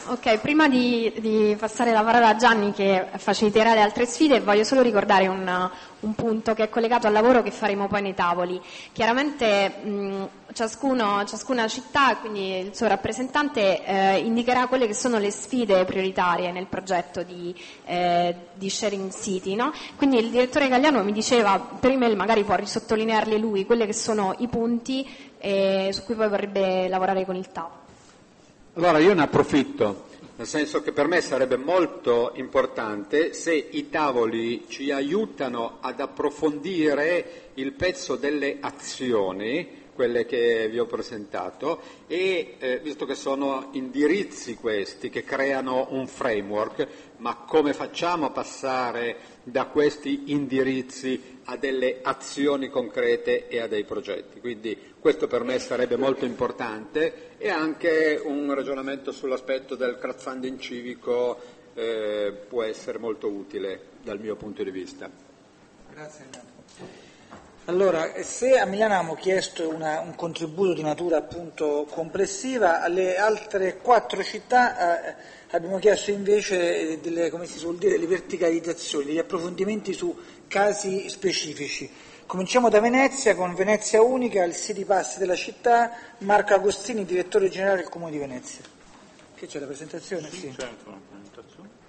Ok, prima di passare la parola a Gianni che faciliterà le altre sfide, voglio solo ricordare un punto che è collegato al lavoro che faremo poi nei tavoli. Chiaramente ciascuna città, quindi il suo rappresentante, indicherà quelle che sono le sfide prioritarie nel progetto di Sharing City, no? Quindi il direttore Gagliano mi diceva, per email magari può risottolinearle lui, quelli che sono i punti su cui poi vorrebbe lavorare con il TAV. Allora io ne approfitto, nel senso che per me sarebbe molto importante se i tavoli ci aiutano ad approfondire il pezzo delle azioni, quelle che vi ho presentato, e visto che sono indirizzi questi che creano un framework, ma come facciamo a passare da questi indirizzi a delle azioni concrete e a dei progetti? Quindi questo per me sarebbe molto importante, e anche un ragionamento sull'aspetto del crowdfunding civico può essere molto utile dal mio punto di vista. Grazie. Allora, se a Milano abbiamo chiesto un contributo di natura appunto complessiva, alle altre 4 città abbiamo chiesto invece delle, come si suol dire, delle verticalizzazioni, degli approfondimenti su casi specifici. Cominciamo da Venezia, con Venezia Unica, il City Pass della città, Marco Agostini, direttore generale del Comune di Venezia. Che c'è la presentazione? Sì. Certo, la presentazione.